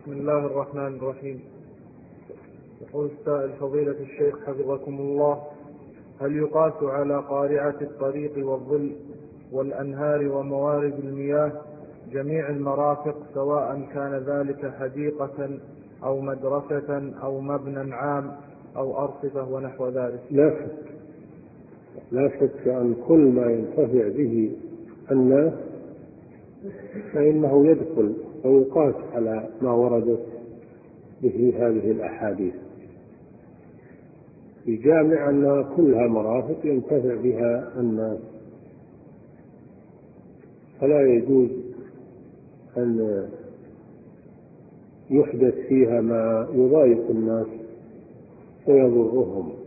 بسم الله الرحمن الرحيم. يقول السائل: فضيلة الشيخ حفظكم الله، هل يقاس على قارعة الطريق والظل والأنهار وموارد المياه جميع المرافق، سواء كان ذلك حديقة أو مدرسة أو مبنى عام أو أرصفة ونحو ذلك؟ لا شك أن كل ما ينتفع به الناس فإنه يدخل ويقاس على ما وردت به هذه الأحاديث، بجامع أنها كلها مرافق ينتفع بها الناس، فلا يجوز أن يحدث فيها ما يضايق الناس ويضرهم.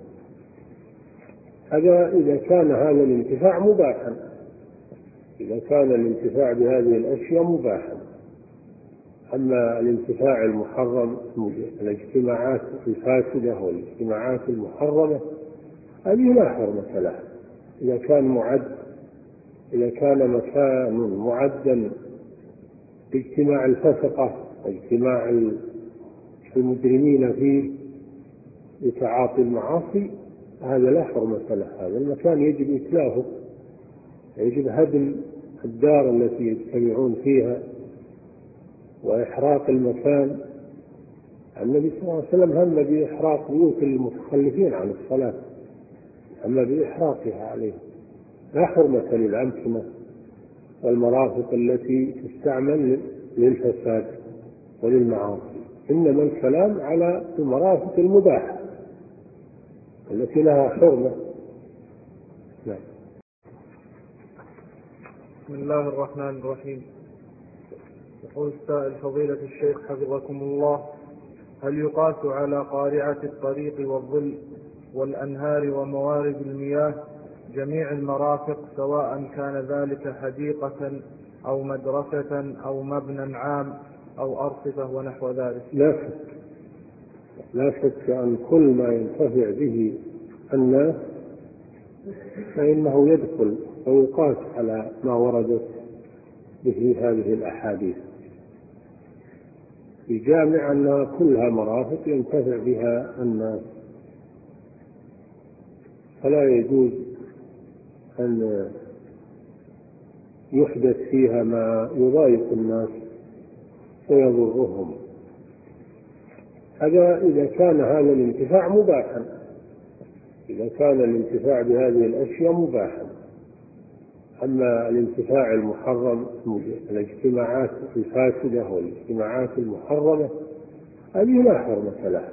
هذا إذا كان هذا الانتفاع مباحا، إذا كان الانتفاع بهذه الأشياء مباحا. أما الانتفاع المحرم، الاجتماعات الفاسدة والاجتماعات المحرمة، هذه لا حرمة لها. إذا كان مكان معدا لاجتماع الفسقة واجتماع المجرمين فيه لتعاطي المعاصي، هذا لا حرمة له. هذا المكان يجب إتلافه، يجب هدم الدار التي يجتمعون فيها وإحراق المكان. النبي صلى الله عليه وسلم هم بإحراق بيوت المتخلفين عن الصلاة، أما بإحراقها عليه. لا حرمة للأمكنة والمرافق التي تستعمل للفساد وللمعاصي، إنما الكلام على المرافق المباحة التي لها حرمة. نعم. بسم الله الرحمن الرحيم. يقول السائل: فضيلة الشيخ حفظكم الله، هل يقاس على قارعة الطريق والظل والأنهار وموارد المياه جميع المرافق، سواء كان ذلك حديقة أو مدرسة أو مبنى عام أو أرصفة ونحو ذلك؟ لا شك أن كل ما ينتفع به الناس فإنه يدخل ويقاس على ما وردت به هذه الأحاديث، بجامع أنها كلها مرافق ينتفع بها الناس، فلا يجوز أن يحدث فيها ما يضايق الناس ويضرهم. هذا إذا كان هذا الانتفاع مباحا، إذا كان الانتفاع بهذه الأشياء مباحا. أما الانتفاع المحرم، الاجتماعات الفاسدة والاجتماعات المحرمة، هذه لا حرمة لها.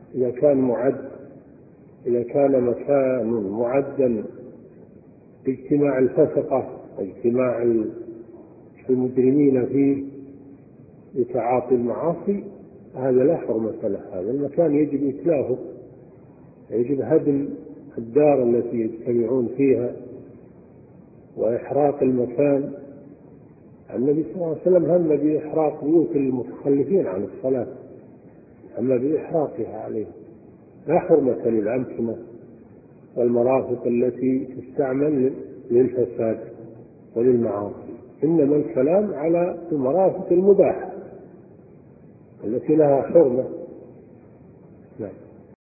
إذا كان مكان معدا لاجتماع الفسقة واجتماع المجرمين فيه لتعاطي المعاصي، هذا لا حرمة له. هذا المكان يجب إتلافه، يجب هدم الدار التي يجتمعون فيها وإحراق المكان. النبي صلى الله عليه وسلم هم بإحراق بيوت المتخلفين عن الصلاة، أما بإحراقها عليه. لا حرمة للأمكنة والمرافق التي تستعمل للفساد وللمعاصي، إنما الكلام على المرافق المباحة التي لها حرمة.